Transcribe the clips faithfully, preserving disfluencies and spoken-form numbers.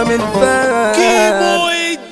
شامل فات كيمو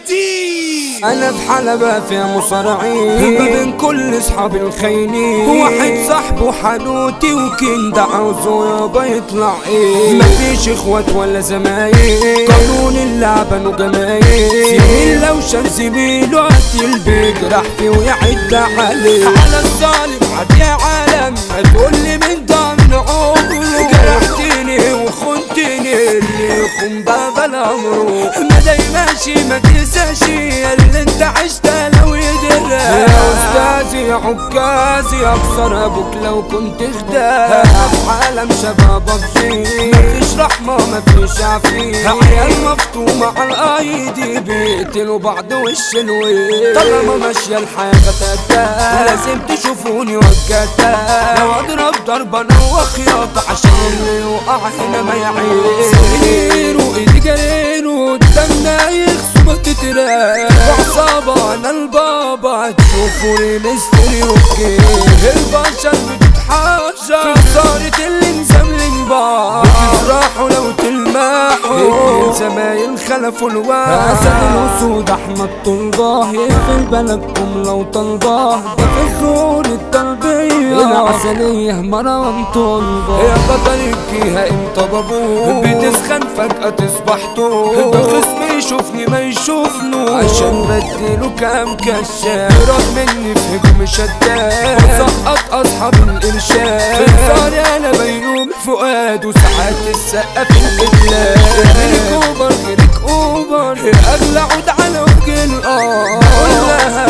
الدين. انا في حلبة فيها مصارعين ما بين كل اصحاب الخاينين، واحد صاحبه حانوتي وكند عاوزه يابا يطلع ايه، مفيش اخوات ولا زمايل، قانون اللعبة انه جمايل، زميل لو شاف زميله قتل بيجرح فيه ويعد عليه، على الظالم عاد يا عالم هتقولي من ضمن عمره، جرحتني وخنتني اللي يخون بابا الامر، ما دايماشي ما تنساشي اللي انت عشتها لو يدرى، يا استاذي يا عكازي اكسر ابوك لو كنت خدام، في عالم شبابك فيه مفيش رحمه مفيش عفيه، عيال مفتومه على الايدي بيقتلوا بعض وش الويل، طالما ماشيه الحياه غتاتا لازم تشوفوني وجاتا، لو اضرب ضربه انا وخياطه عشان اللي يوقع هنا ما يعيش، سنين وايدي جرين قدامنا يخسوا ما تتراك، وعصابه انا البابا تشوفوني مستري وكيف، البشر بتتحاشى صارت اللي مزملين بعض، بتفرحوا لو تلمحوا زمايل خلفوا الوعد، اسد الاسود احمد طلباه يقفل بلدكم لو طلباه، ده في الزور التربيه العسليه مروان طلباه، يا بطل الجيهه انت بابوه بتسخن فجاه تصبح طول، ده خصمي يشوفني ما يشوفنو عشان بديله كام كشاف، يروح مني في هجوم شداد وسقط اصحاب الارشاد، في انصاري انا بيوم فؤاد وساعات السقه في القبلات، غيرك اوبر غيرك اوبر اغلى عود على وجه الارض، كلها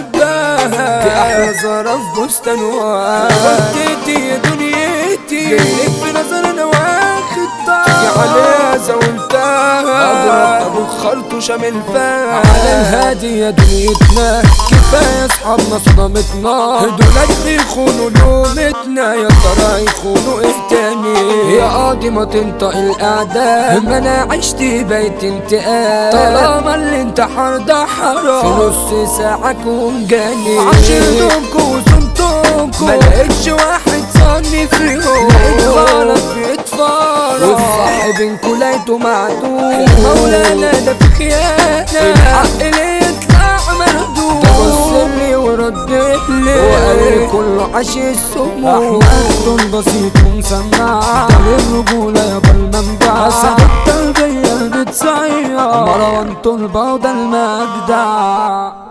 بحبها دي احلى زهره في بستان واد، وديتي يا دنيتي جايلك في نظر انا واخد طار، تيجي عليها زولتها اضرب ابو خلط وشامل فات، على الهادي يا دنيتنا كفايه اصحابنا صدمتنا، دولت بيخونوا لومتنا يا ترى يخونوا ايه تاني، يا قاضي ما تنطق الاعدام ما انا عشت بيت انتقام، طالما الانتحار ده حرام في نص ساعه كون جاني، عشرتكوا وصمتكوا ما لقيتش واحد صاني فيهم، لقيت غلط بيتفرج والصاحب انكوا لقيتوا معدوم، مولانا ده في خيانه الحق ليه يطلع مهدوم، تبصلي وردت لي وقالي كله عاش السموم، احمد بسيط ومسمع ده للرجوله يابا المنبع، اسد التربيه اللي بتصيع مروان طلبه وده المجدع.